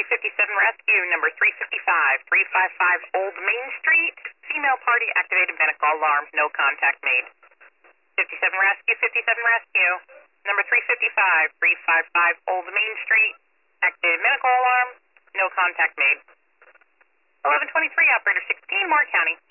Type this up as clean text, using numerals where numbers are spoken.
Rescue, number 355 Old Main Street. Female party activated medical alarm. No contact made. 57 Rescue. Number 355 Old Main Street. Activated medical alarm. No contact made. 1123, operator 16, Moore County.